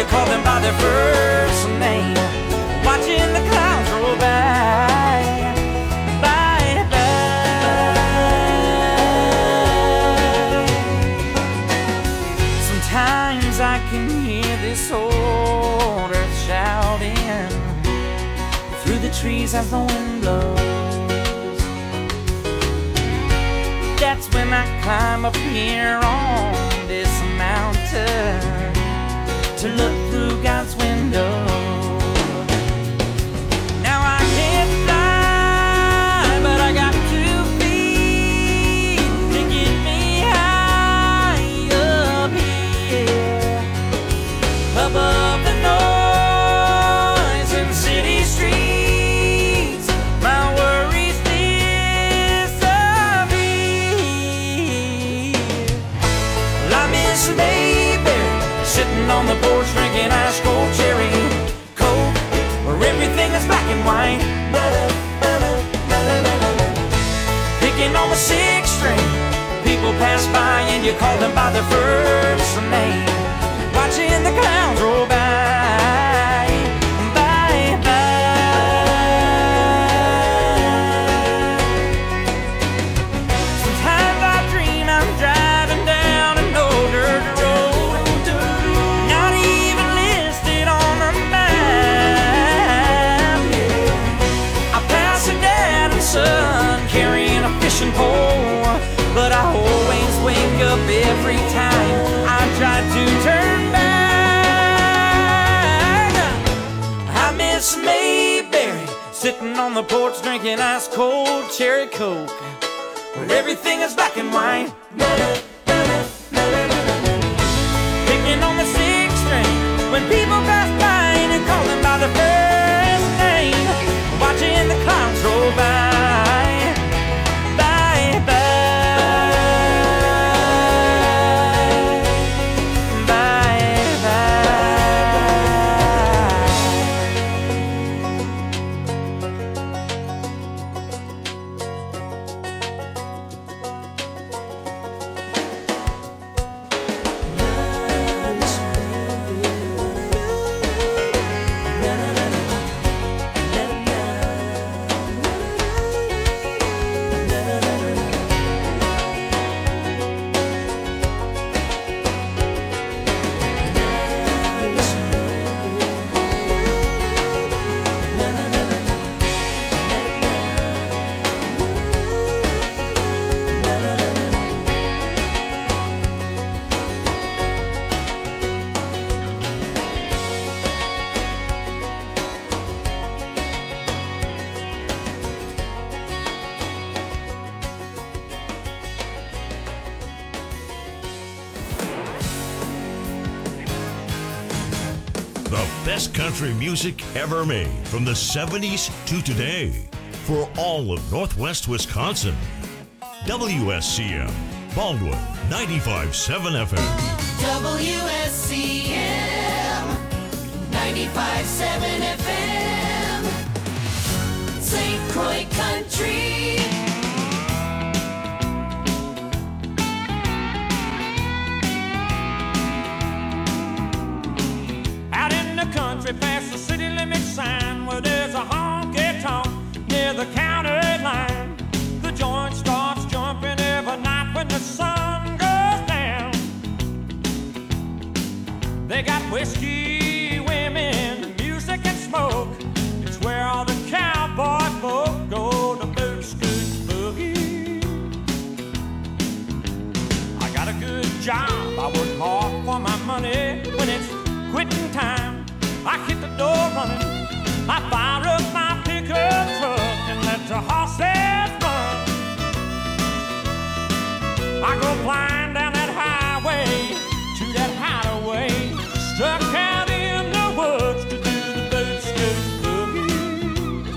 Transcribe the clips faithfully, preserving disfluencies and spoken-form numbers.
you call them by their first name. Watching the clouds roll by, by, by. Sometimes I can hear this old earth shouting through the trees as the wind blows. That's when I climb up here on this mountain to look through God's window. Now I can't fly, but I got two feet to get me high up here, above the noise in city streets. My worries disappear. Well, I miss Mayberry, sitting on the porch drinking ice cold cherry Coke, where everything is black and white. Picking on the sixth string, people pass by and you call them by their first name. Watching the clouds roll by, by, by. Sometimes I dream I'm driving down an old dirt road, not even listed on the map. I pass a dad and son carrying a fishing pole, but I always wake up every time I try to turn back. I miss Mayberry, sitting on the porch drinking ice cold cherry Coke, where everything is black and white. Picking on the sixth string, when people pass by and you call them by their first name. Watching the clouds roll by, by, by, by, The best country music ever made from the seventies to today for all of Northwest Wisconsin. W S C M, Baldwin, ninety-five point seven F M. W S C M, ninety-five point seven F M, Saint Croix Country. Out in the country past the city limit sign, where there's a honky-tonk near the county line. The joint starts jumping every night when the sun goes down. They got whiskey, women, music and smoke. It's where all the cowboy folk go to boot scoot boogie. I got a good job, I work hard for my money. When it's quitting time, I hit the door running. I fire up my pickup truck and let the horses run. I go flying down that highway to that hideaway, stuck out in the woods to do the boot scoot boogie.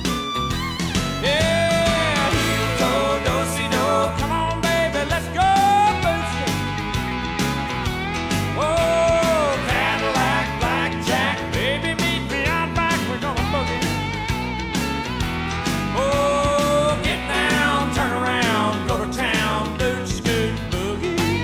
Yeah, heel toe, do-si-do, come on baby, let's go boot scoot. Oh, Cadillac, blackjack, baby meet me out back, we're gonna boogie. Oh, get down, turn around, go to town, boot scoot boogie.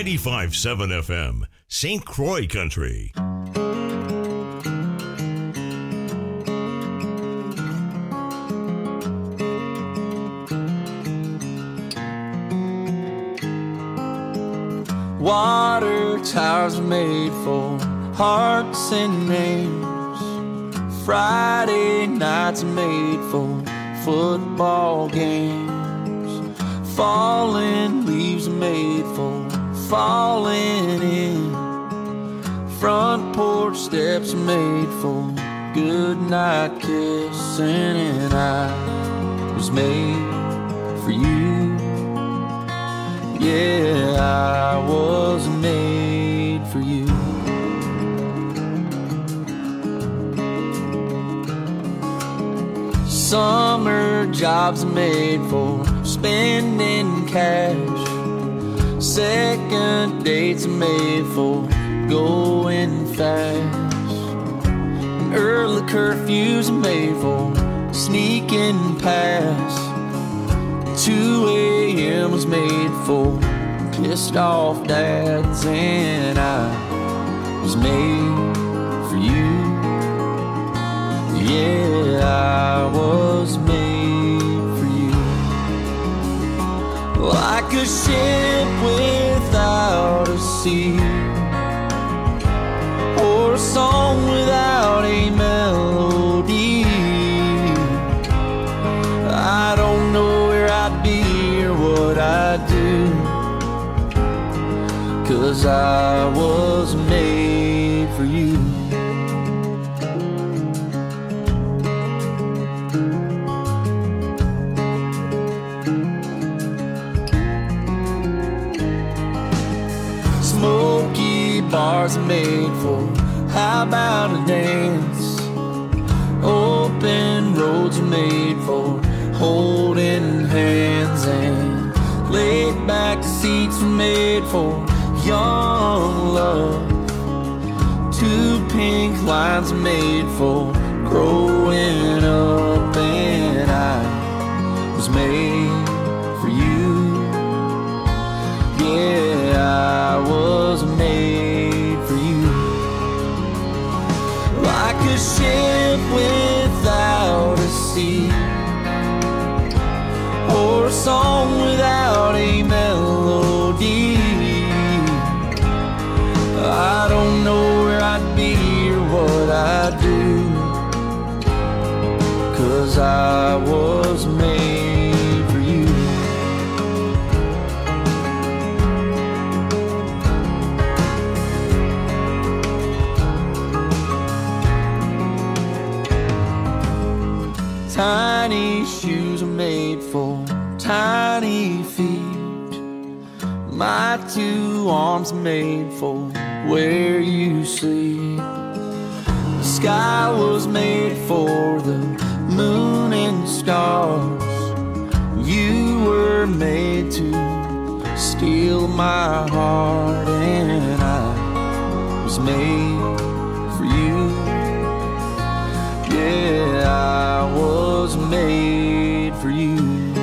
ninety-five point seven F M, Saint Croix Country. Water towers are made for hearts and names. Friday nights are made for football games. Falling leaves are made for falling in. Front porch steps are made for good night kissing. And I was made for you. Yeah, I was made for you. Summer jobs are made for spending cash. Second dates are made for going fast. And early curfews are made for sneaking past. two a.m. was made for pissed off dads. And I was made for you. Yeah, I was made for you. Like a ship without a sea, or a song without a melody. I don't know where I'd be or what I'd do, 'cause I was made for you. Smoky bars are made for how about a dance. Open roads are made for holding hands. And laid back seats are made for young love. Two pink lines are made for growing up. And I was made for you. Yeah, I was made for you. Like a ship without a sea, or a song without a melody. I don't know where I'd be or what I'd do, 'cause I was made for you. Tiny shoes are made for tiny feet. My two arms made for where you sleep. The sky was made for the moon and stars. You were made to steal my heart. And I was made for you. Yeah, I was made for you.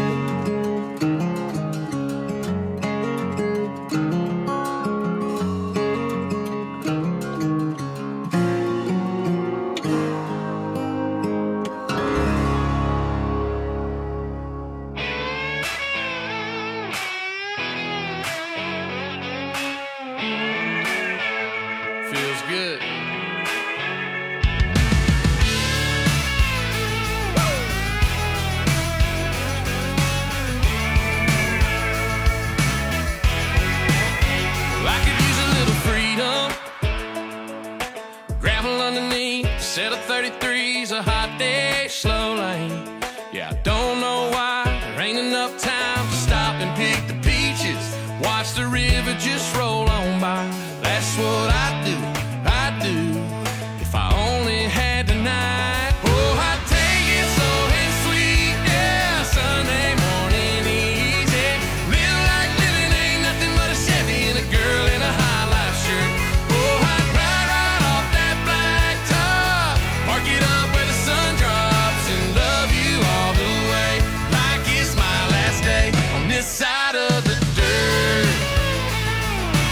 Feels good. I could use a little freedom. Gravel underneath, set of thirty-threes, a hot day, slow lane. Yeah, I don't know why there ain't enough time to stop and pick the peaches. Watch the river just roll on by. That's what I do, I do. If I only had the night. Oh, I'd take it slow and sweet, yeah. Sunday morning easy. Live like living ain't nothing but a Chevy and a girl in a high life shirt. Oh, I'd ride right off that black top, park it up where the sun drops, and love you all the way like it's my last day on this side of the dirt.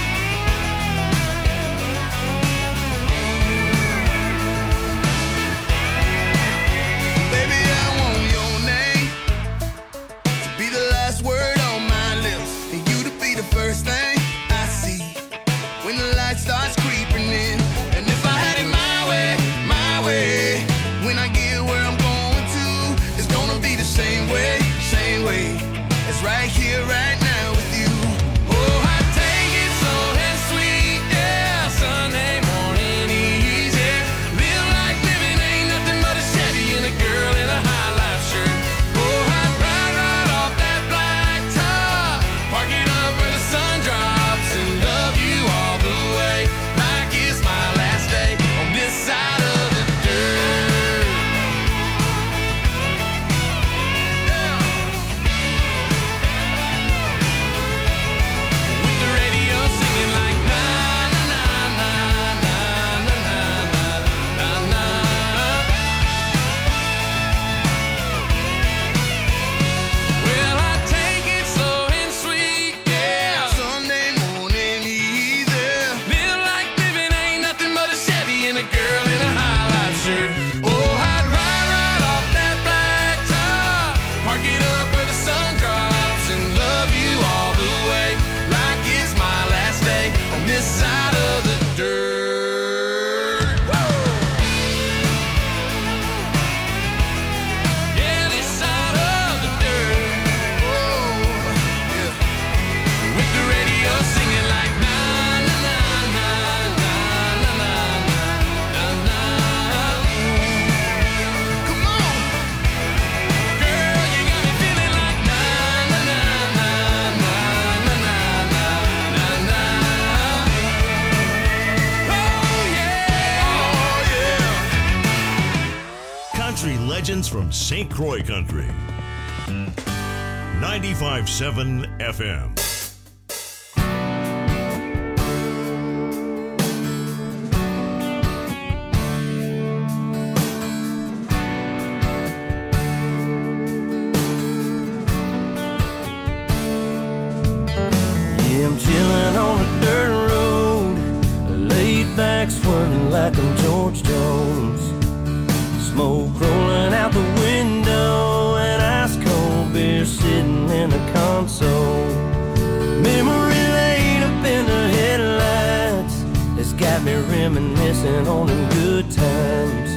country legends from Saint Croix Country. ninety-five point seven F M. I'm chilling on a dirt road, laid back swerving like I'm George Jones. Smoke rolling out the window and ice cold beer sitting in the console. Memory laid up in the headlights, it's got me reminiscing on them good times.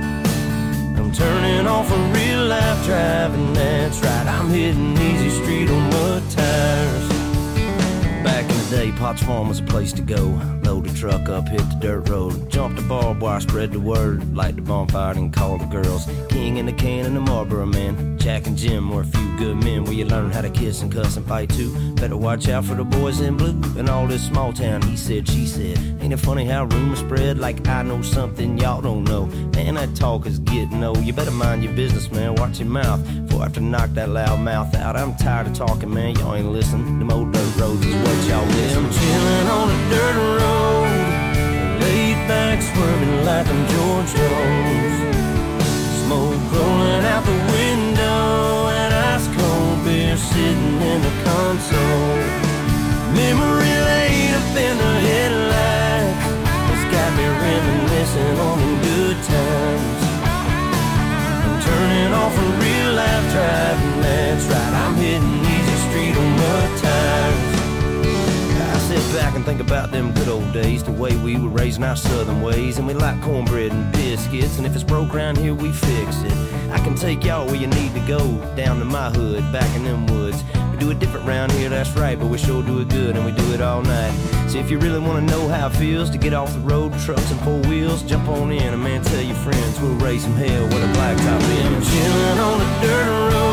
I'm turning off a real life driving, that's right, I'm hitting easy street on mud tires. Back in the day, Potts Farm was a place to go. Load the truck up, hit the dirt road, jump the barbed wire, spread the word, light the bonfire and call the girls. King in the can and the Marlboro man, Jack and Jim were a few good men where you learn how to kiss and cuss and fight too. Better watch out for the boys in blue and all this small town he said, she said. Ain't it funny how rumors spread like I know something y'all don't know? Man, that talk is getting old. You better mind your business, man, watch your mouth before I have to knock that loud mouth out. I'm tired of talking, man, y'all ain't listening. Them old dirt roads is what y'all listen. I'm chilling on a dirt road, laid back swerving like I'm George Jones. Smoke rolling out the window and ice cold beer sitting in the console. Memory laid up in the headlights, it's got me reminiscing on them good times. I'm turning off a real life driving, that's right, I'm hitting easy street on mud tires. I sit back and think about them good old days, the way we were raising our southern ways, and we like cornbread and biscuits, and if it's broke around here, we fix it. I can take y'all where you need to go, down to my hood, back in them woods. We do it different round here, that's right, but we sure do it good, and we do it all night. So if you really want to know how it feels to get off the road, trucks and four wheels, jump on in, and man, tell your friends, we'll raise some hell with a blacktop in. I'm chilling on a dirt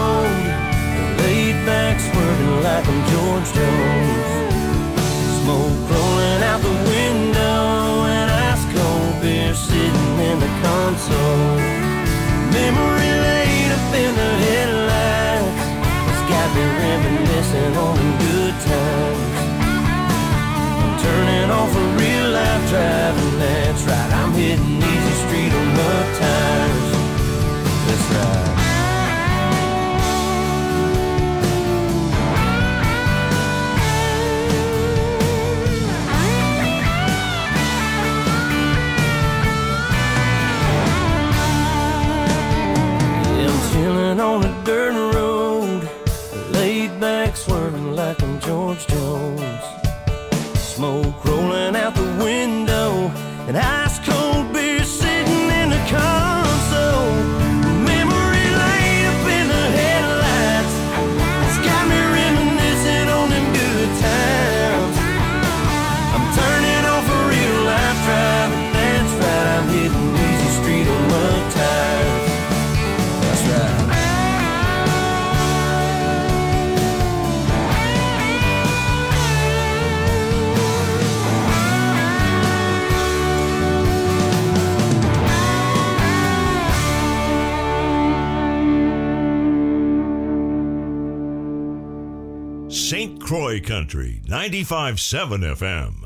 road, laid back swerving like I'm George Jones. Smoke rolling out the window and ice cold beer sitting in the console. Memory laid up in the headlights, it's got me reminiscing on them good times. I'm turning off a real life driving, that's right, I'm hitting easy street on mud tires. That's right. Chilling on a dirt road, laid back swerving like I'm George Jones. Smoke rolling out the window and ice cold beer sitting in the console. Memory laid up in the headlights, it's got me reminiscing on them good times. I'm turning off a real life driving, that's right, I'm hitting easy street on mud tires. Saint Croix Country, ninety-five point seven F M.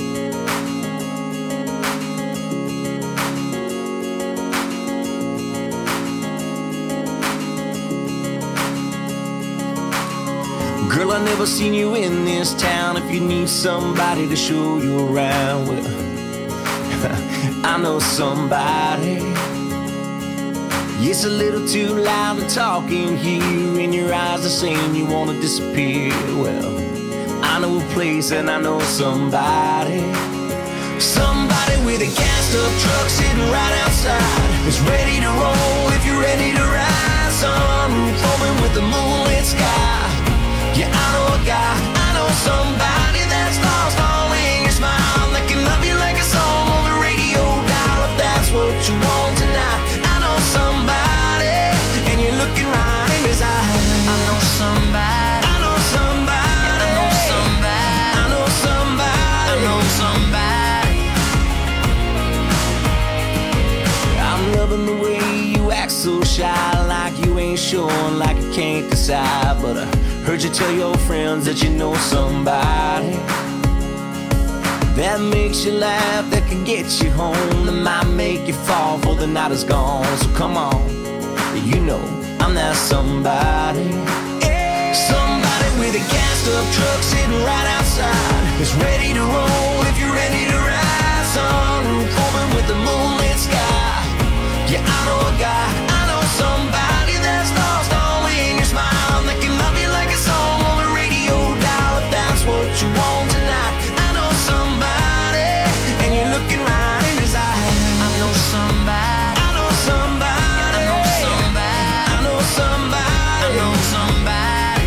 Girl, I never seen you in this town. If you need somebody to show you around, well, I know somebody. It's a little too loud to talk in here, and your eyes are saying you wanna disappear. Well, I know a place and I know somebody. Somebody with a gassed up truck sitting right outside, is ready to roll if you're ready to ride. Sunroof open with the moonlit sky. Yeah, I know a guy, I know somebody that's lost all in your smile, that can love you like a song on the radio dial. If that's what you want tonight, I know somebody, and you're looking right in his eyes. I know somebody, I know somebody, I know somebody, I know somebody, I know somebody. I'm loving the way you act so shy, like you ain't sure, like you can't decide. But I heard you tell your friends that you know somebody that makes you laugh, that can get you home, that might make you fall before the night is gone. So come on, you know I'm that somebody. Somebody with a gassed up truck sitting right outside, is ready to roll if you're ready to ride. Sunroof open with the moonlit sky. Yeah, I know a guy, I know somebody that's lost all in your smile, that can love you like a song on the radio dial. If that's what you want tonight, I know somebody, and you're looking right in his eyes. I know somebody, I know somebody, I know somebody, I know somebody, I know somebody,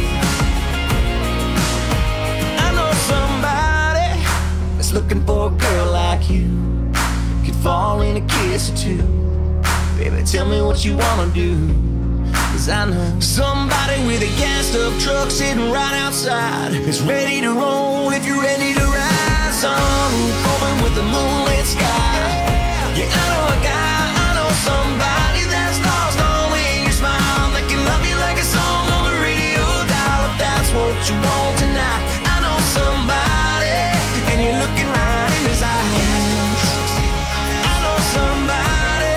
I know somebody that's looking for a girl like you, could fall in a kiss or two. Baby, tell me what you wanna do, cause I know somebody with a gassed up truck sitting right outside, is ready to roll if you're ready to ride. Sunroof open with the moonlit sky. Yeah, I know a guy, I know somebody that's lost all in your smile, that can love you like a song on the radio dial. If that's what you want tonight, I know somebody, and you're looking right in his eyes. I know somebody,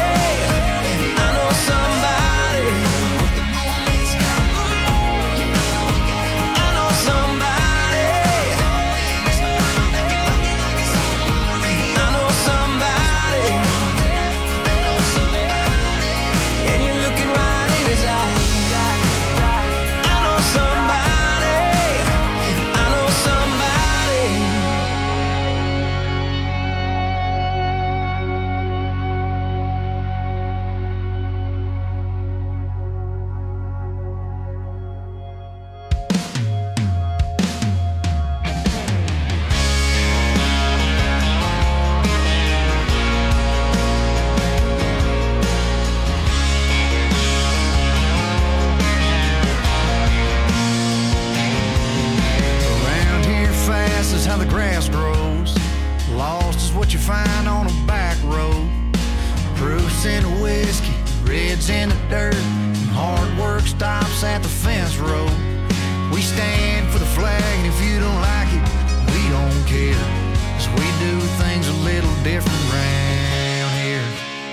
how the grass grows. Lost is what you find on a back road. Proofs in the whiskey, reds in the dirt, and hard work stops at the fence road. We stand for the flag, and if you don't like it, we don't care, 'cause we do things a little different round here.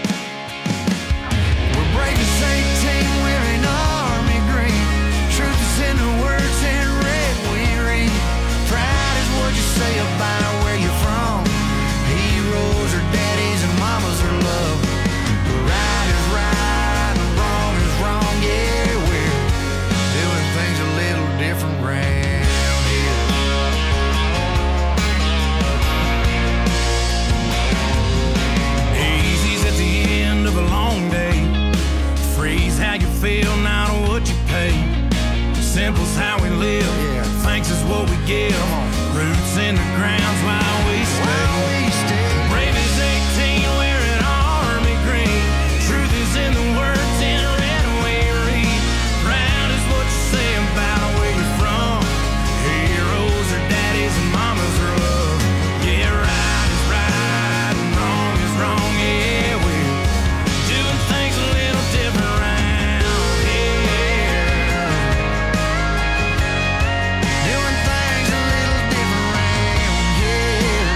We're brave as eighteen, wearing army green. Truth is in the words in red we read. Pride is what you say about where you're from. Heroes are daddies and mamas are love. Right is right and wrong is wrong. Yeah, we're doing things a little different round here. Easy's at the end of a long day. Freeze how you feel, not what you pay. Simple's how we live. Yeah. Thanks is what we give. Roots in the ground's while we stay. While we stay. Brave as eighteen, wearing army green. Truth is in the words in red we read. Proud is what you say about where you're from. Heroes are daddies and mamas are love. Yeah, right is right and wrong is wrong. Yeah, we're doing things a little different round here. Doing things a little different round here.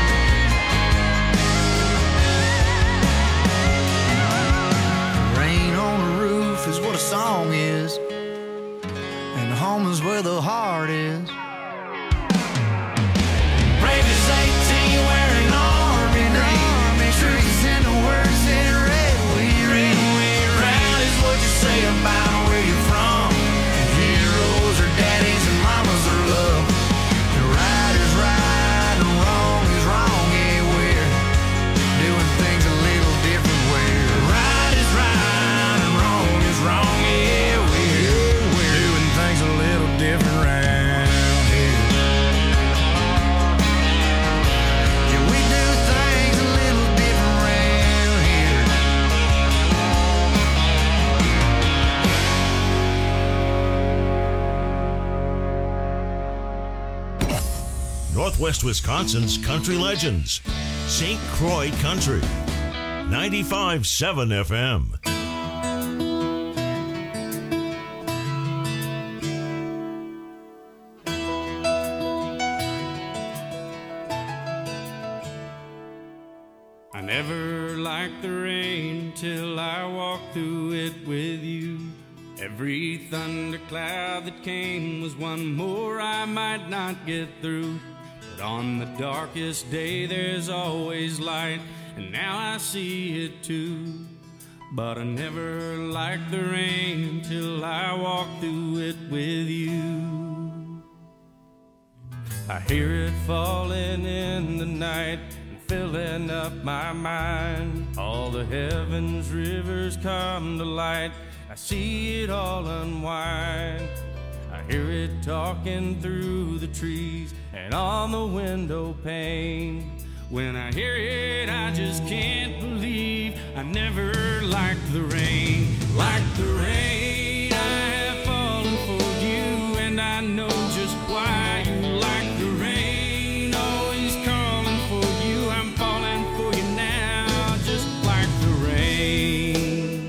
Rain on the roof is what a song is, and home is where the heart is. Brave as eighteen, wearing army green. Truth is in the words in red we read. Proud is what you say about where you're from. Heroes are daddies and mamas are love. Right is right and wrong is wrong. Yeah, we're doing things a little different way. Right is right and wrong is wrong. Yeah, we're, we're doing things a little different round here. Yeah, we do things a little different round here. Northwest Wisconsin's country legends. Saint Croix Country. ninety-five point seven F M. like the rain till I walk through it with you. Every thundercloud that came was one more I might not get through. But on the darkest day there's always light, and now I see it too. But I never liked the rain till I walk through it with you. I hear it falling in the night and filling up my mind. All the heavens rivers come to light, I see it all unwind. I hear it talking through the trees and on the window pane. When I hear it, I just can't believe I never liked the rain. Like the rain, I have fallen for you, and I know just why you like the rain. Always calling for you, I'm falling for you now, just like the rain.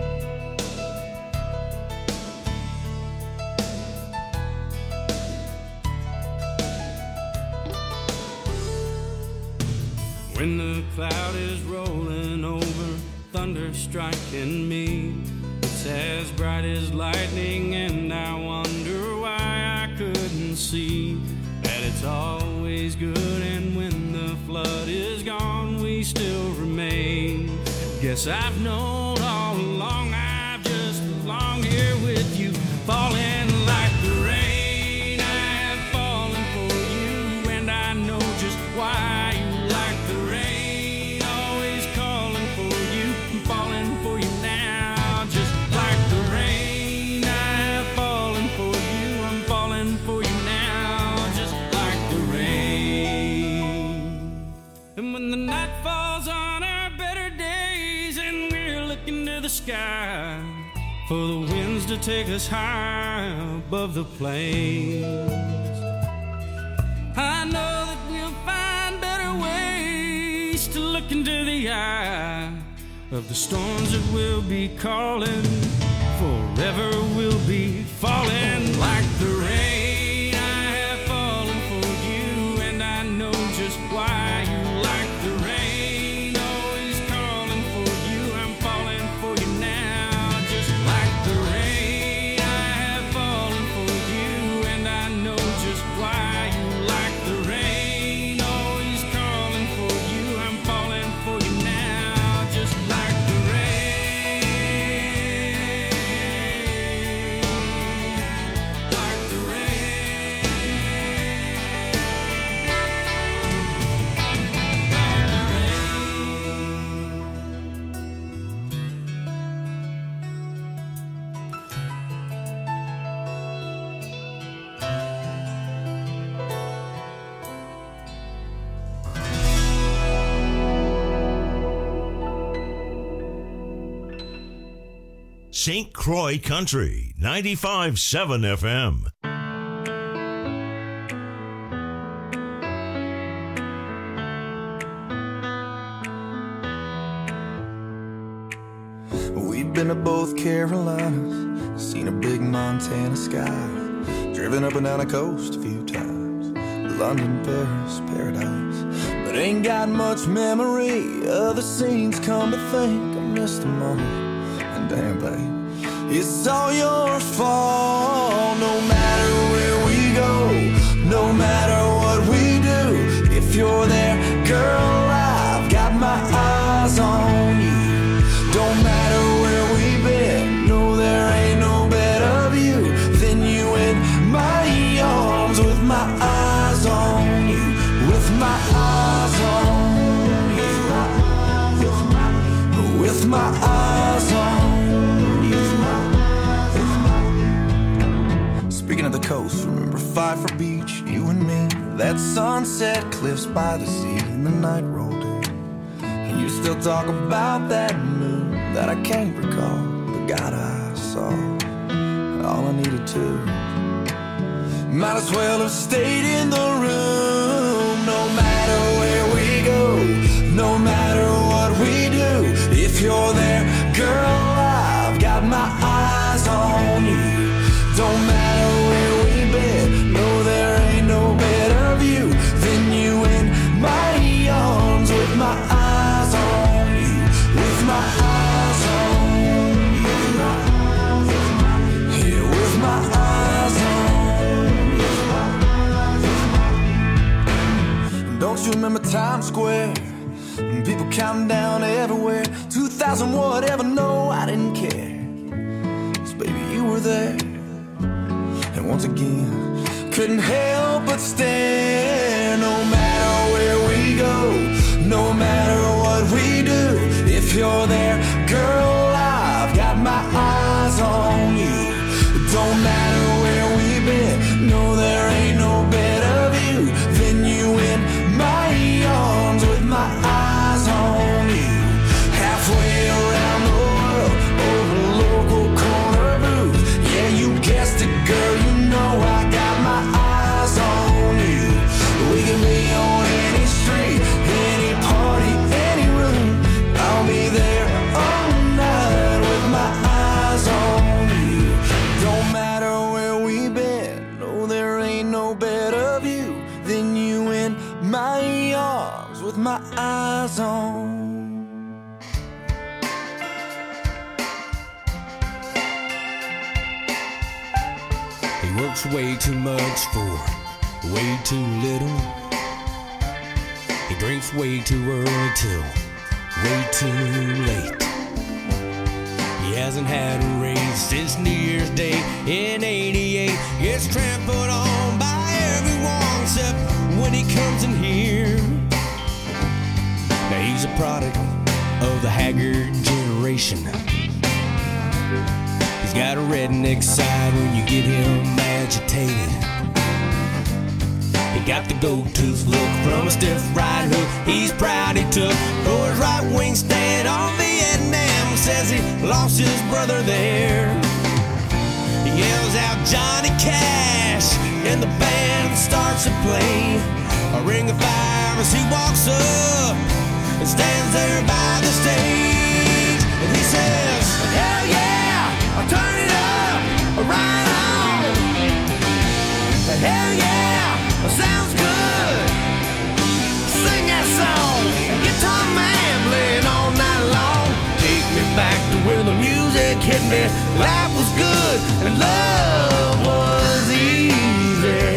When the cloud is rolling over, thunder striking me, it's as bright as lightning, and I wonder why I couldn't see that it's always good, and when the flood is gone, we still remain. Guess I've known all along I've just belonged here with you, falling like the rain. I have fallen for you, and I know just why. Sky for the winds to take us high above the plains. I know that we'll find better ways to look into the eye of the storms that will be calling. Forever we'll be falling like the rain. I have fallen for you, and I know just why you like the rain. Saint Croix Country, ninety-five point seven F M. We've been to both Carolinas, seen a big Montana sky, driven up and down the coast a few times, London, Paris, paradise. But ain't got much memory of the scenes, come to think I missed them all. And damn, babe, it's all your fault. No matter where we go, no matter what we do, if you're there, girl, I've got my eyes on you. Don't matter where we've been, no, there ain't no better view than you in my arms, with my eyes on you, with my eyes on you, with my eyes on you. Speaking of the coast, remember Pfeiffer Beach, you and me, that sunset cliffs by the sea, and the night rolled in, and you still talk about that moon that I can't recall, but God, I saw all I needed to. Might as well have stayed in the room. No matter where we go, no matter what we do, if you're there, girl, I've got my eyes on you. Don't matter where we've been, no, there ain't no better view than you in my arms, with my eyes on you, with whatever, no, I didn't care. 'Cause baby, you were there. And once again, couldn't help but stare. No matter where we go, no matter what we do, if you're there, girl, I've got my eyes on you. Don't matter where we've been, no, there ain't no better view than you in my arms with my eyes on you. Halfway around the world, over local corner booth. Yeah, you guessed it, girl, you know I got my eyes on you. We can be on any street, any party, any room. I'll be there all night with my eyes on you. Don't matter where we've been, no, there ain't no better view than you in my arms with my eyes on. He works way too much for way too little. He drinks way too early till way too late. He hasn't had a raise since New Year's Day in eighty-eight. Gets trampled on by everyone except when he comes in here. Now he's a product of the haggard generation. He's got a redneck side when you get him agitated. He got the gold-tooth look from a stiff right hook he's proud he took for his right wing stand on Vietnam. Says he lost his brother there. He yells out Johnny Cash and the band starts to play a ring of fire as he walks up and stands there by the stage. And he says, hell yeah, I'll turn it up, right on. Hell yeah, sounds good. Sing that song, guitar man playing all night long. Take me back to where the music hit me. Life was good and love was easy.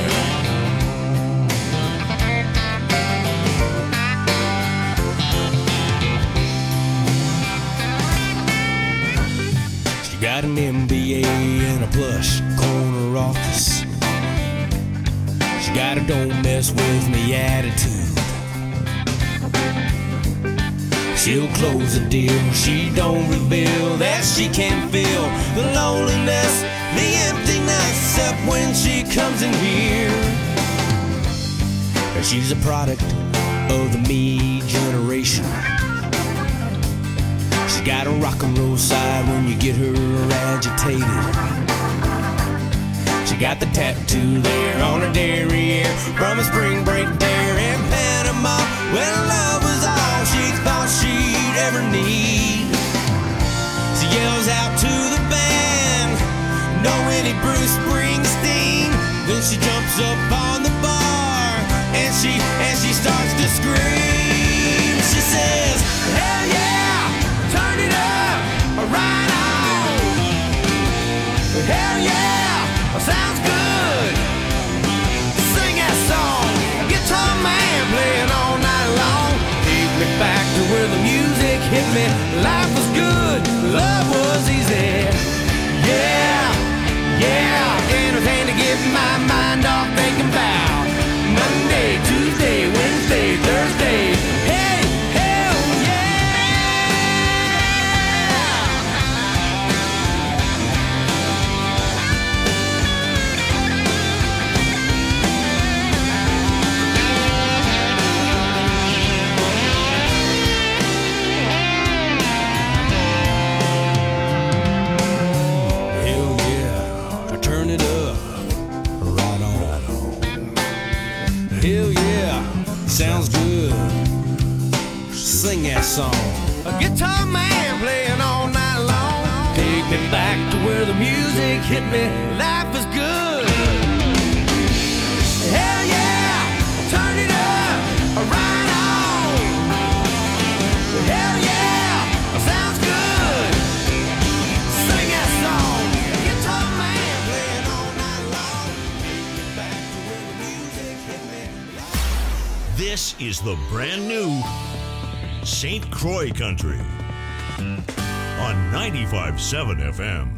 She got an M B A and a plush corner office. She got a don't mess with me attitude. She'll close a deal, she don't reveal that she can feel the loneliness, the emptiness, except when she comes in here. She's a product of the me generation. She's got a rock and roll side when you get her agitated. She got the tattoo there on her derriere from a spring break there in Panama, when love was all she thought she'd ever need. She yells out to the band, know any Bruce Springsteen? Then she jumps up on the bar and she and she starts to scream. She says, hell yeah, turn it up, right on. Hell yeah, sounds good. Sing that song, guitar man playing all night long. Take me back to where the music hit me. Life was good, love was easy. Yeah, yeah, anything to get my mind off thinking about Monday, Tuesday, Wednesday, Thursday. Hey, hell sounds good. Sing that song. A guitar man playing all night long. Take me back to where the music hit me. Life is good. Hell yeah, turn it up, right on. Hell yeah, sounds good. Sing that song. Guitar man playing all night long. Take me back to where the music hit me. This is the brand new Saint Croix Country. on ninety-five point seven F M.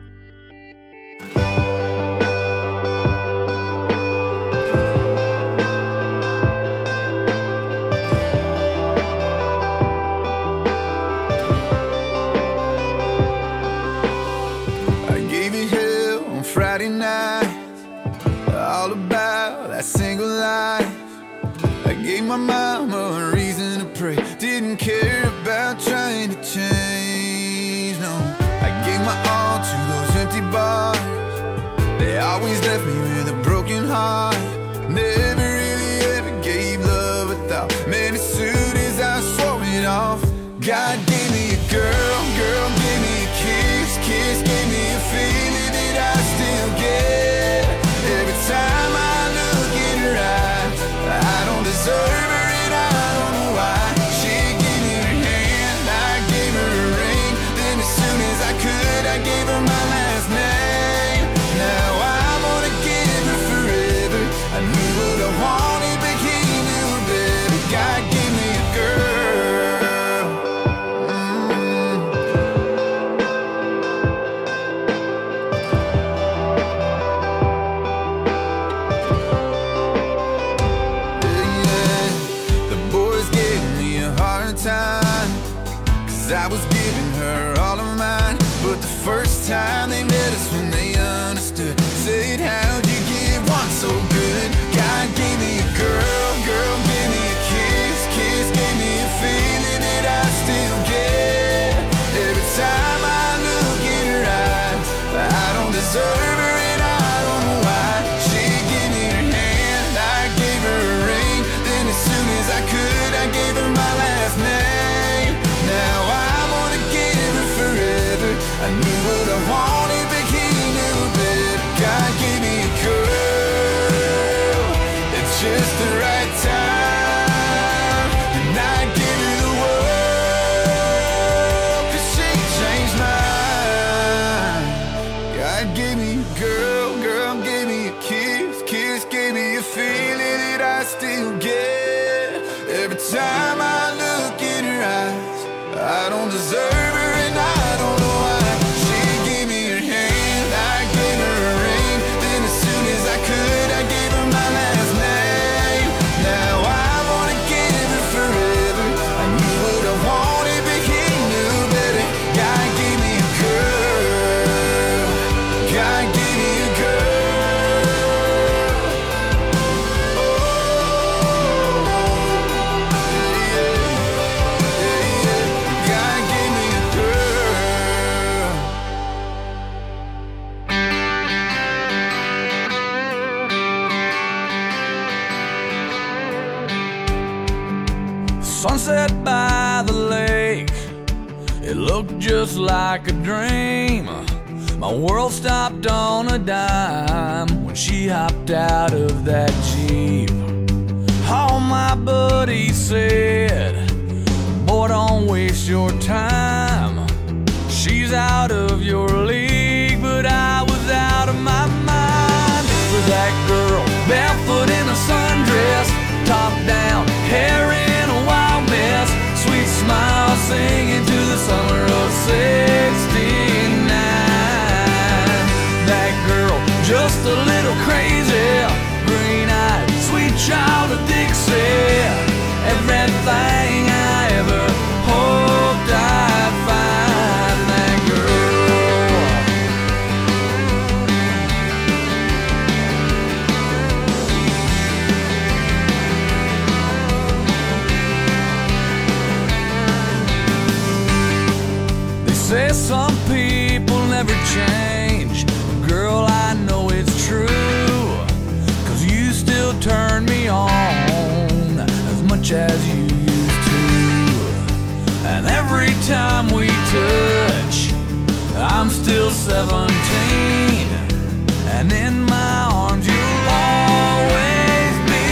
Friday night, all about that single life. I gave my mama a reason to pray, didn't care about trying to change, no. I gave my all to those empty bars, they always left me with a broken heart. Never really ever gave love a thought, man, as soon as I swore it off. God gave me a girl, girl gave me a kiss, kiss gave me a feeling that I still get. Every time I look in her eyes, I don't deserve her and I don't know why. She gave me her hand, I gave her a ring, then as soon as I could I gave her my last name. Now I wanna give her forever, I knew what I wanted but he knew better. God gave me a girl. I was giving her all of mine, but the first time they met us when they understood, said how'd you get one so good? God gave me a girl, girl gave me a kiss, kiss gave me a feeling that I still get. Every time I look in her eyes, I don't deserve her and I don't know why. She gave me her hand, I gave her a ring, then as soon as I could I gave her my last name. Now I wanna give her forever, I knew what I wanted but he knew better. God gave me a girl at just the right time, and I give her the world, cause she changed mine. God gave me a girl, girl gave me a kiss, kiss gave me a feeling that I still get. Every time I look in her eyes, I don't deserve her and I don't know why. She gave me her hand, I gave her a ring, then as soon as I could I gave her my last name. Now I wanna give her forever, I knew what I wanted but he knew better. God gave me a girl, God gave me a girl. Oh, yeah, yeah, yeah. God gave me a girl. Sunset by the lake, it looked just like a dream. My world stopped on a dime when she hopped out of that Jeep. All my buddies said, boy, don't waste your time, she's out of your league, but I was out of my mind. For that girl, barefoot in a sundress, top down, hair in a wild mess, sweet smile singing to the summer of sixty-nine. That girl, just a little crazy, green-eyed, sweet child of Dixie, everything I ever hoped I'd find. That girl, they say some people never change. Girl, I know it's true, cause you still turn me on as much as you used to. And every time we touch, I'm still seventeen, and in my arms you'll always be.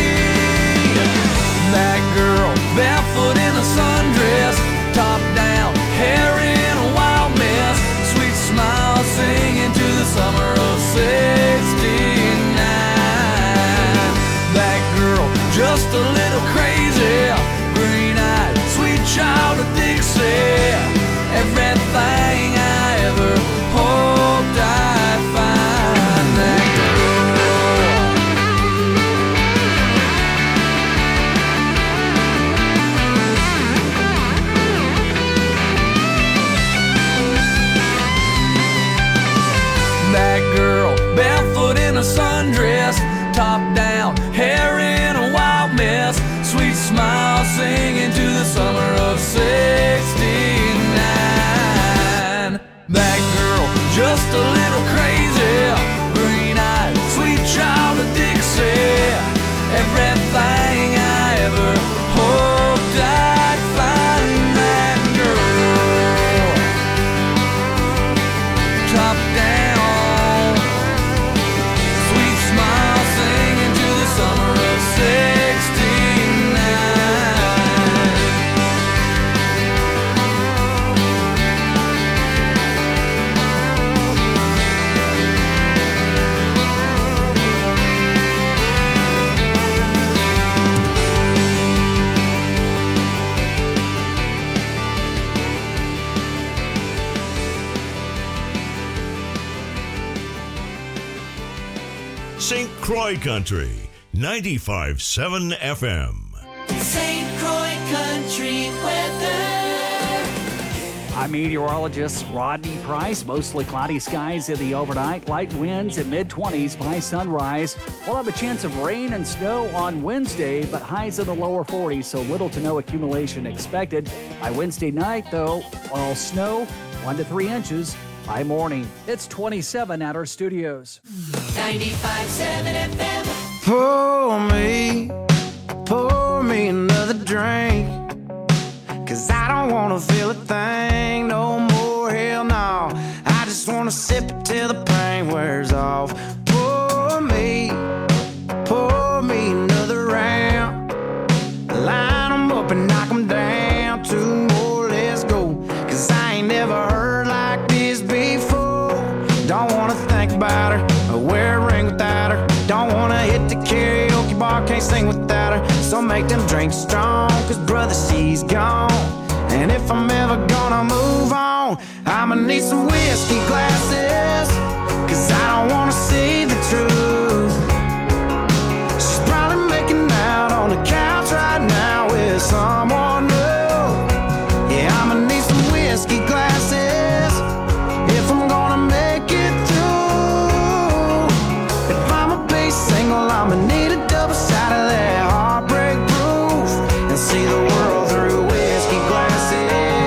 That girl, barefoot in a sundress, top down, hair in a wild mess, sweet smile singing to the summer of sixty-nine. That girl, just a little crazy, green-eyed, sweet child of Dixie, a sundress, top down, hair in a wild mess, sweet smile singing to the summer of sixty-nine. That girl, just a little crazy, green eyed, sweet child of Dixie, everything I ever hoped I'd find. That girl, top down, sweet smile singing to the summer of sixty-nine. Saint Croix Country, ninety-five point seven F M. Saint Croix Country weather. I'm meteorologist Rodney Price. Mostly cloudy skies in the overnight. Light winds at mid twenties by sunrise. We'll have a chance of rain and snow on Wednesday, but highs in the lower forties, so little to no accumulation expected. By Wednesday night, though, all snow, one to three inches. By morning, it's twenty-seven at our studios. ninety-five point seven F M. Pour me, pour me another drink, 'cause I don't wanna feel a thing no more, hell no. I just wanna sip it till the pain wears off. Pour me, pour me another round, line 'em up and knock 'em down. Two more, let's go, 'cause I ain't never heard like this before. Don't wanna think about her or wear a ring without her. Don't wanna hit the karaoke bar, can't sing without her. So make them drinks strong, 'cause brother, she's gone. And if I'm ever gonna move on, I'ma need some whiskey glasses, 'cause I don't wanna see the truth. She's probably making out on the couch right now with someone new. Yeah, I'ma need some whiskey glasses if I'm gonna make it through. If I'ma be single, I'ma need a double shot of that heartbreak proof, and see the world through whiskey glasses.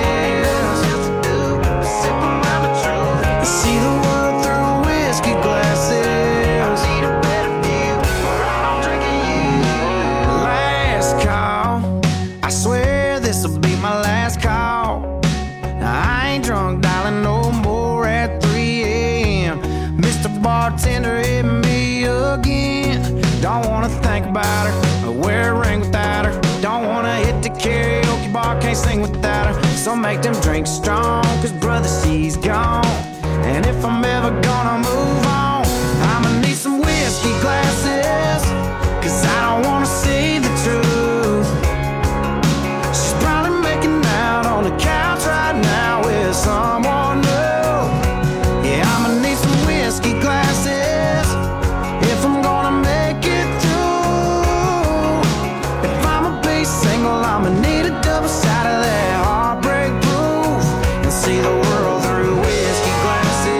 See the world through whiskey glasses. I need a better view, or I'm drinking you. Last call, I swear this'll be my last call. Now, I ain't drunk, darling, no more at three a.m. Mister Bartender, hit me again. Don't wanna think about her or wear a ring without her. Don't wanna hit the karaoke bar, can't sing without her. So make them drinks strong, 'cause brother, she's gone. And if I'm ever gonna move on, I'ma need some whiskey glasses, 'cause I don't wanna see the truth. She's probably making out on the couch right now with someone new. Yeah, I'ma need some whiskey glasses if I'm gonna make it through. If I'ma be single, I'ma need a double shot of that heartbreak proof, and see the world through whiskey glasses.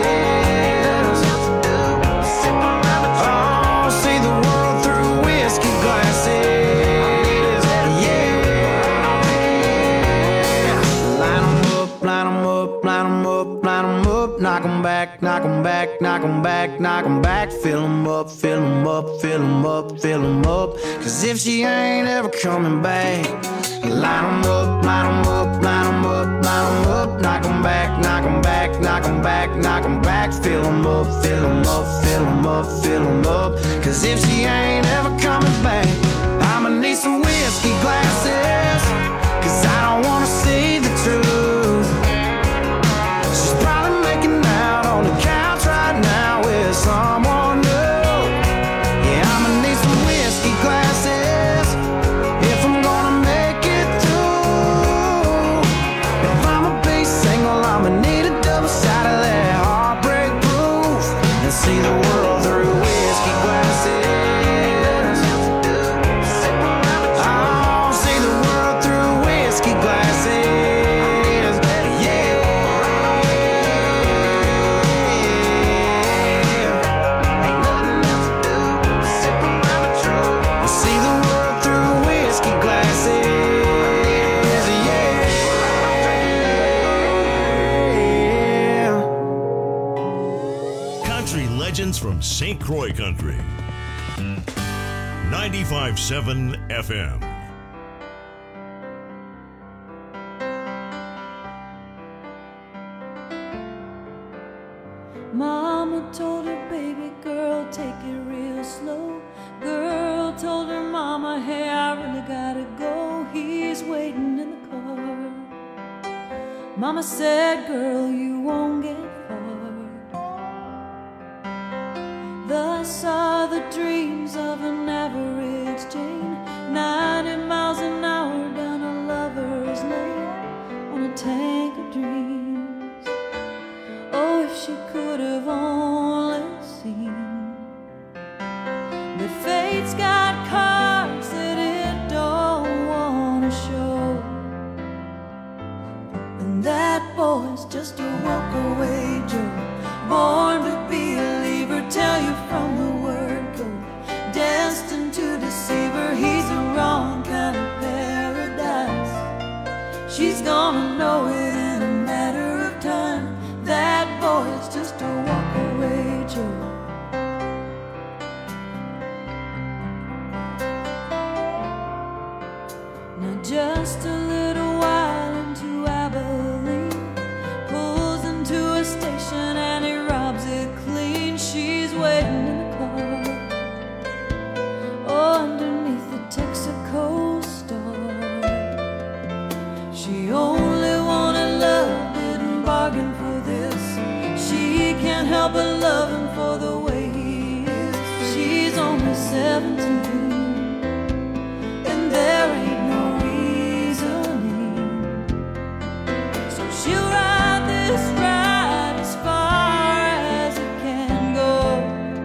Oh, see the world through whiskey glasses. Yeah. Line 'em up, line 'em up, line 'em up, line 'em up. Knock 'em back, knock 'em back, knock 'em back, knock 'em back. Fill 'em up, fill 'em up, fill 'em up, fill 'em up. 'Cause if she ain't ever coming back, line 'em up, line 'em up, line 'em up, line 'em up. Knock 'em back, knock 'em back, knock 'em back, knock 'em back. Fill 'em up, fill 'em up, fill 'em up, fill em up. 'Cause if she ain't ever coming back, I'ma need some whiskey glasses, 'cause I don't wanna see the truth. She's probably making out on the couch right now with someone new. Yeah, I'ma need some whiskey glasses if I'm gonna make it through. If I'ma be single, I'ma need a double shot of that heartbreak proof, and see the world through whiskey glasses. Country legends from Saint Croix Country. ninety-five point seven F M. Mama told her baby girl, take it real slow. Girl told her mama, hey, I really gotta go. He's waiting in the car. Mama said, girl, you won't get far. Thus are the dreams of an average Jane, ninety miles an hour down a lover's lane on a tank of dreams. Oh, if she could have only seen that fate's got cards that it don't want to show, and that boy's just a walk-away Joe, born to be a leaver, tell you from the word go, destined to deceive her. He's the wrong kind of paradise. She's gonna know it in a matter of time. That boy's just a walk-away Joe. Now just a little while into Abilene, pulls into a station and he robs it clean. She's waiting in the car, oh, underneath the Texaco star. She only wanted love, didn't bargain for this. She can't help but love him for the way he is. She's only seventeen, and there ain't no reasoning. So she'll ride this ride as far as it can go,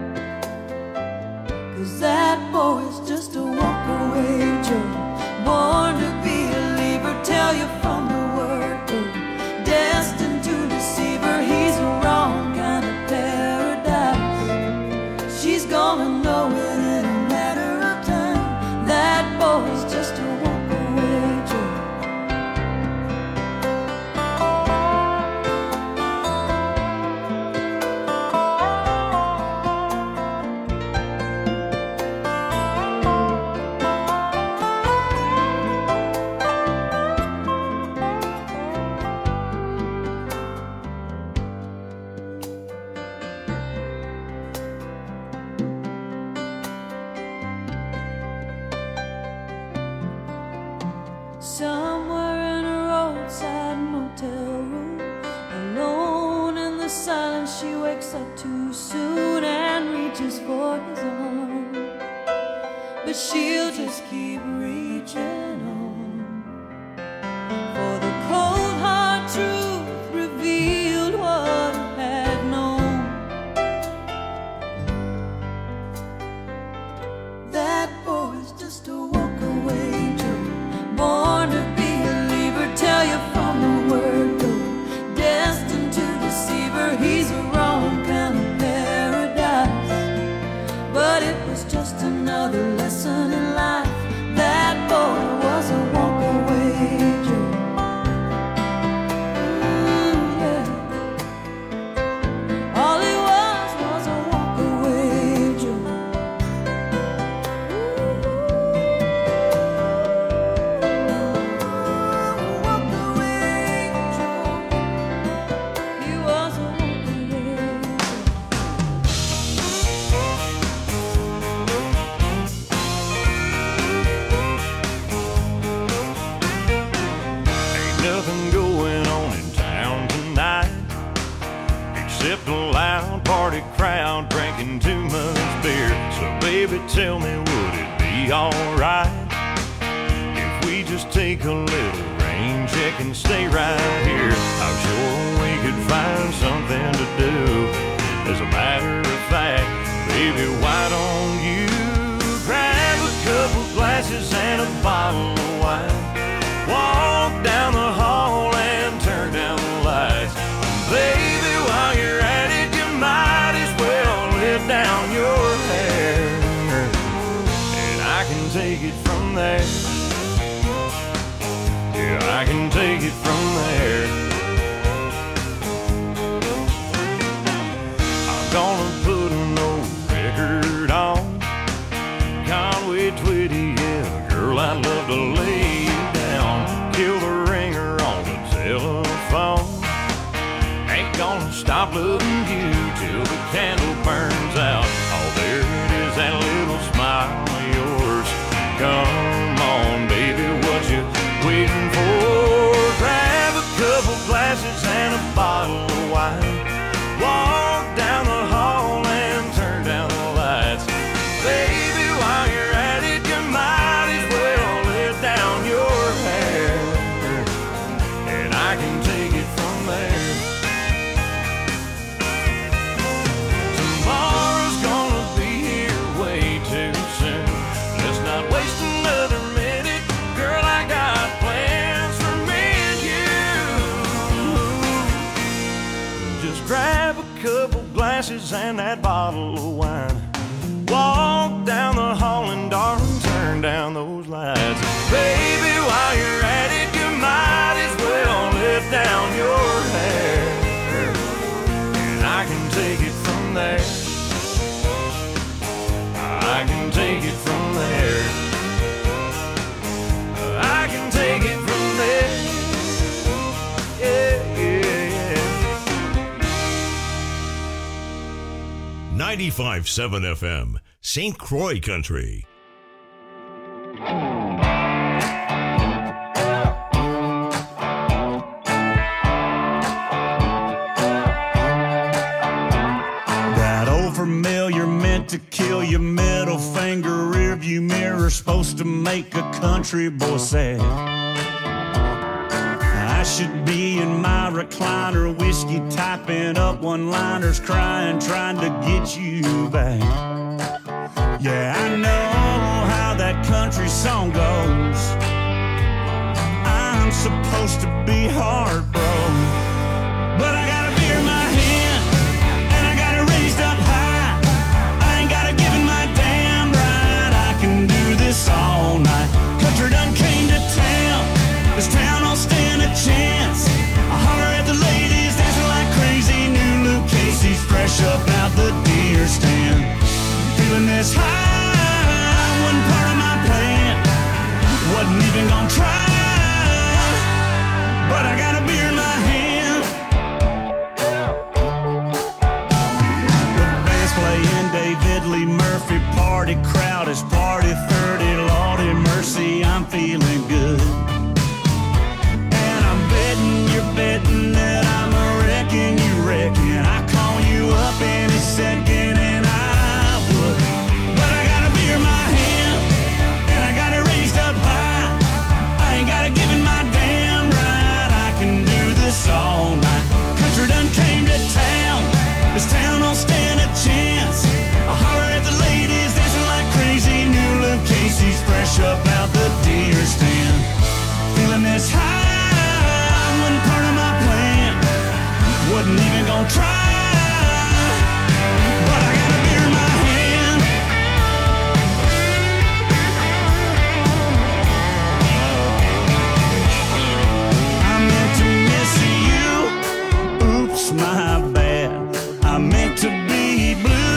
'cause that boy's just a walk-away Joe, born to be a leaver, tell you from the word go, destined to deceive her. He's the wrong kind of paradise. She's gonna know it in a matter of time. That boy's just a walk-away Joe. Somewhere in a roadside motel room, alone in the silence, she wakes up too soon and reaches for his arm, but she'll just keep reaching on, for the cold hard truth revealed what it had known. That boy's just a walk-away Joe, born to be a leaver, tell you from the word go, destined to deceive her. He's the wrong kind of paradise, but it was just another lesson in life. That boy was a walk-away Joe. Ooh, yeah. All he was was a walk-away Joe. He was a walk-away Ain't nothing going on in town tonight except a loud party crowd drinking too much beer. So baby, tell me, would it be alright if we just take a little rain check and stay right here? I'm sure we could find something to do. As a matter of fact, baby, why don't you grab a couple glasses and a bottle of wine, walk down the hall and turn down the lights. Baby, while you're at it, you might as well let down your hair, and I can take it from there. Yeah, I can take it from there. I'm gonna put an old record on. Conway Twitty, yeah, girl, I'd love to lay you down. Kill the ringer on the telephone. Ain't gonna stop loving you till the candle burns out. Oh, there it is, that little smile of yours. Come on, baby, what you waiting for? Grab a couple glasses and a bottle of wine. Walk down the hall and turn down the lights. Baby, while you're at it, you might as well let down your hair, and I can take it from there. Tomorrow's gonna be here way too soon. Let's not waste another minute. Girl, I got plans for me and you. Just grab a couple glasses and that bottle of wine. Walk down the hall and darling, turn down those lights. Baby, while you're at it, you might as well let down your hair, and I can take it from there. I can take it from there. I can take it from there. Yeah, yeah, yeah. ninety-five point seven F M, Saint Croix Country. That old familiar meant to kill your middle finger rearview mirror, supposed to make a country boy sad. I should be in my recliner, whiskey typing up one-liners, crying, trying to get you back. Yeah, I know how that country song goes. I'm supposed to be heartbroken, but I got a beer in my hand, and I got it raised up high. I ain't got a give in my damn right. I can do this all night. Country done came to town. This town don't stand a chance. I holler at the ladies dancing like crazy. New Luke Casey's fresh up out the deer stand. Feeling this high wasn't part of my plan. Wasn't even gonna try, but I got a beer in my hand. The band's playing David Lee Murphy. Party crowd is party thirty. Lordy mercy, I'm feeling good. And I'm betting you're betting that I'm a wrecking you reckon I call you up any second and I would. But I got a beer in my hand, and I got it raised up high. I ain't got a give in my damn right. I can do this all night. Country done came to town. This town don't stand a chance. I holler at the ladies dancing like crazy. New Luke Casey's fresh up out the deer stand. Feeling this high wasn't part of my plan. Wasn't even gonna try, but I got a beer in my hand. I meant to miss you. Oops, my bad. I meant to be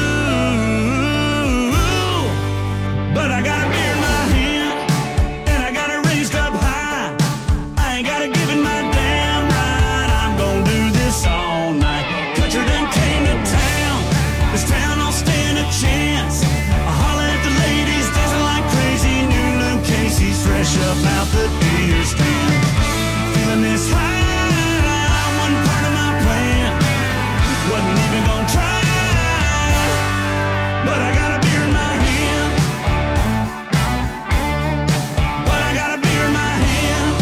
blue, but I got a beer in my hand, and I got it raised up high. I ain't got a give in my damn right. I'm gonna do this all night. Country done came to town. This town don't stand a chance. I holler at the ladies dancing like crazy. New Luke Casey's fresh up out the deer stand. Feeling this high wasn't part of my plan. Wasn't even gonna try, but I got a beer in my hand. But I got a beer in my hand.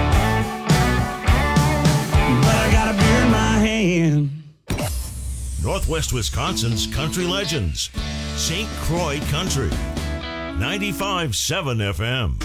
But I got a beer in my hand. Northwest Wisconsin's country legends, Saint Croix Country, ninety-five point seven F M.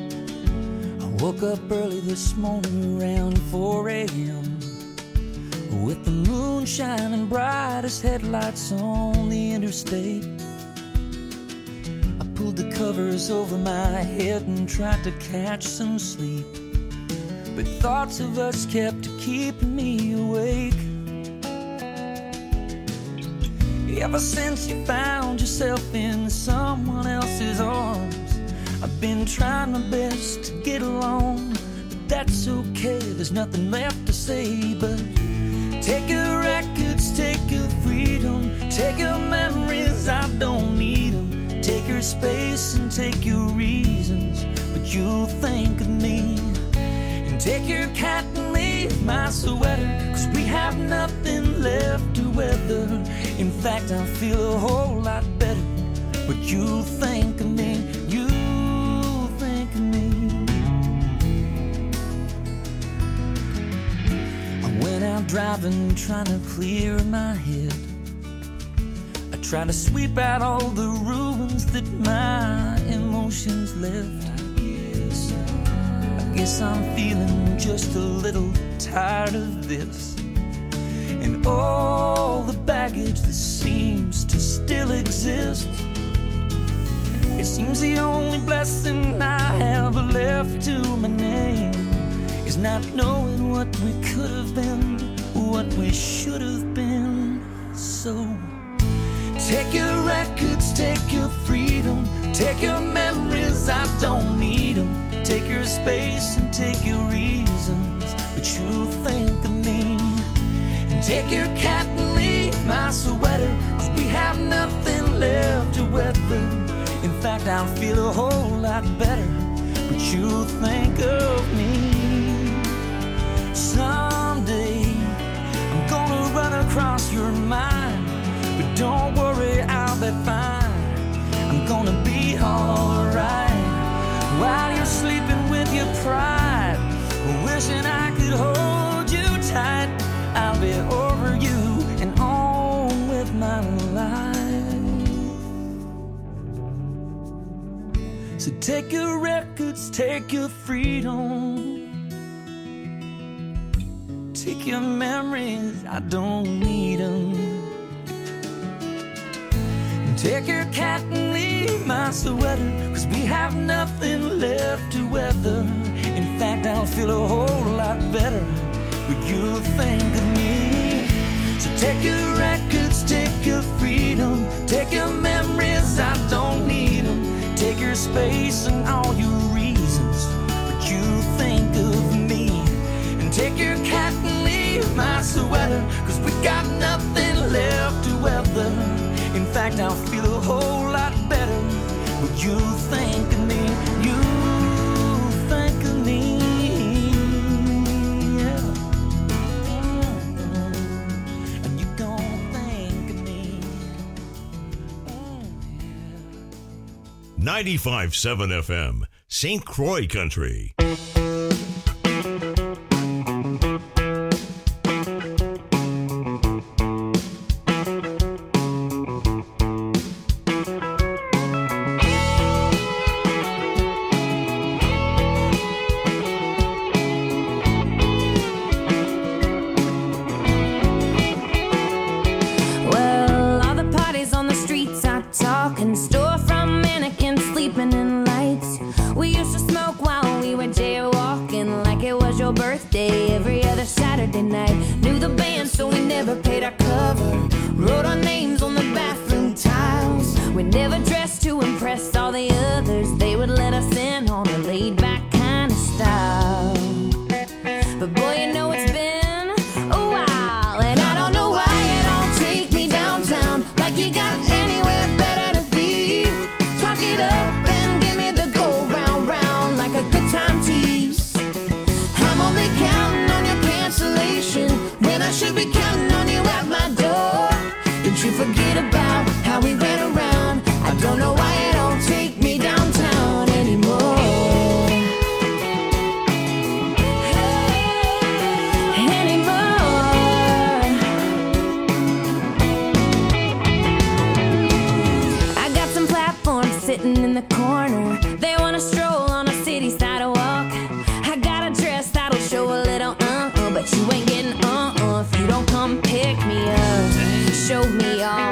Woke up early this morning around four a.m. with the moon shining bright as headlights on the interstate. I pulled the covers over my head and tried to catch some sleep, but thoughts of us kept keeping me awake. Ever since you found yourself in someone else's arms, I've been trying my best to get along, but that's okay, there's nothing left to say but take your records, take your freedom, take your memories, I don't need them. Take your space and take your reasons, but you'll think of me. And take your cat and leave my sweater, cause we have nothing left to weather. In fact, I feel a whole lot better, but you'll think of me, you'll think of me. I went out driving, trying to clear my head. I tried to sweep out all the ruins that my emotions left. I guess I'm feeling just a little tired of this, and all the baggage that seems to still exist. It seems the only blessing I have left to my name is not knowing what we could have been, what we should have been. So take your records, take your freedom, take your memories, I don't need them. Take your space and take your reasons, but you'll think of me. And take your cat and leave my sweater, cause we have nothing left to weather. In fact, I'll feel a whole lot better, but you'll think of me. Someday I'm gonna run across your mind, but don't worry, I'll be fine. I'm gonna be alright while you're sleeping with your pride, wishing I could hold you tight. I'll be over you and on with my life. So take your records, take your freedom, take your memories, I don't need them. Take your cat and leave my sweater, cause we have nothing left to weather. In fact, I'll feel a whole lot better, but you'll think of me. So take your records, take your freedom, take your memories, I don't need them. Take your space and all your reasons, but you'll think of me. And take your cat and leave my sweater, cause we got nothing left to weather. In fact, I'll feel a whole lot better, but you think of me, you think of me, yeah. And you gon' think of me. ninety-five point seven F M, Saint Croix Country. Store from mannequins sleeping in lights. We used to smoke while we were showed me all